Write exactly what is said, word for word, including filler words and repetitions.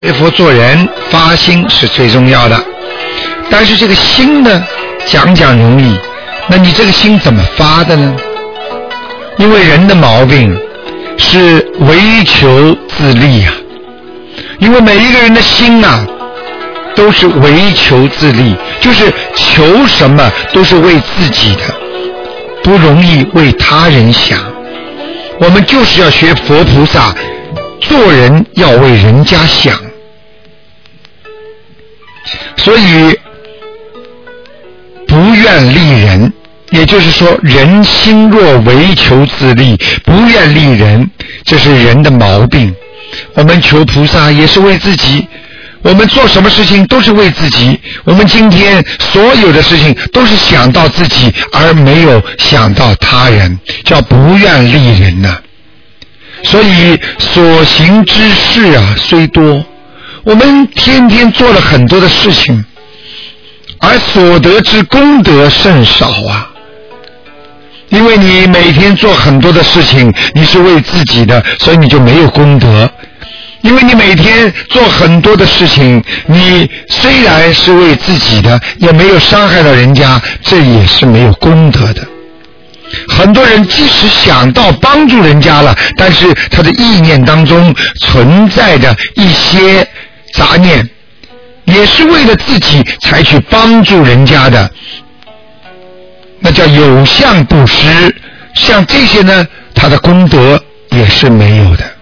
学佛做人发心是最重要的，但是这个心呢讲讲容易，那你这个心怎么发的呢？因为人的毛病是唯求自利啊，因为每一个人的心啊都是唯求自利，就是求什么都是为自己的，不容易为他人想。我们就是要学佛菩萨，做人要为人家想。所以不愿利人，也就是说人心若唯求自利，不愿利人，这是人的毛病。我们求菩萨也是为自己，我们做什么事情都是为自己，我们今天所有的事情都是想到自己而没有想到他人，叫不愿利人呐、啊。所以所行之事啊虽多，我们天天做了很多的事情，而所得之功德甚少啊。因为你每天做很多的事情，你是为自己的，所以你就没有功德。因为你每天做很多的事情，你虽然是为自己的，也没有伤害到人家，这也是没有功德的。很多人即使想到帮助人家了，但是他的意念当中存在着一些杂念，也是为了自己才去帮助人家的，那叫有相布施。像这些呢，他的功德也是没有的。